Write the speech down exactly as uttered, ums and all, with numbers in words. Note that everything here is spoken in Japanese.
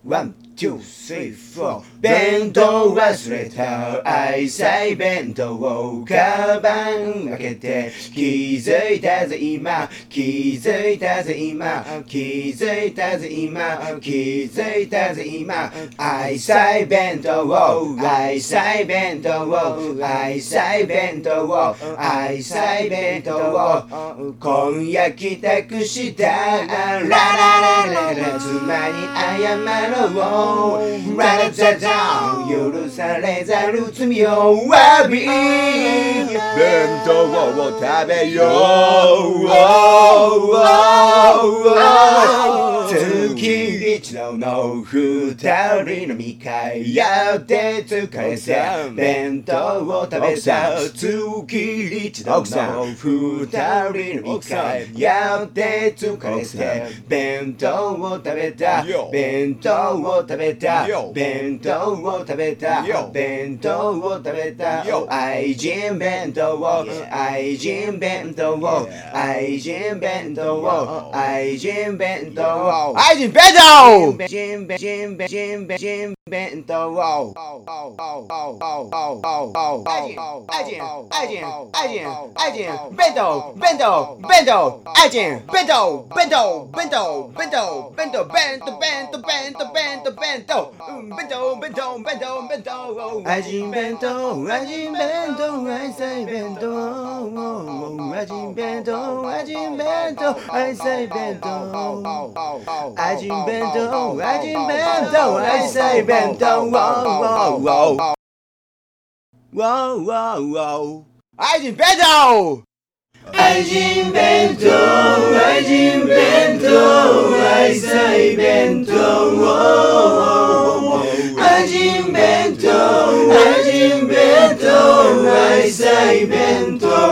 ワン、ツー、スリー、フォー。弁当忘れた愛妻弁当をカバン開けて気づいたぜ今気づいたぜ今気づいたぜ今気づいたぜ今愛妻弁当を愛妻弁当を愛妻弁当を愛妻弁当を今夜帰宅したラララララ妻に謝ろうララザザ許されざる罪を詫び弁当を食べよう月一度の二人の見会やって疲れて弁当を食べた月一度の二人の見会やって疲れて弁当を食べた弁当を食べた弁当を食べた弁当を食べた愛人弁当を愛人弁当を愛人弁当を愛人弁当を愛人弁当愛人弁当愛人弁弁当を愛人愛人愛人愛人愛人弁当弁当弁当愛人弁当弁当弁当弁当弁当弁当弁当弁当弁当弁当弁当弁当弁当弁当愛人弁当愛人弁当愛妻弁当愛人弁当愛人弁当愛妻弁当愛人弁当愛人弁当愛妻弁当愛人弁当愛人弁当愛人弁当愛妻弁当愛人弁当愛人弁当愛妻弁当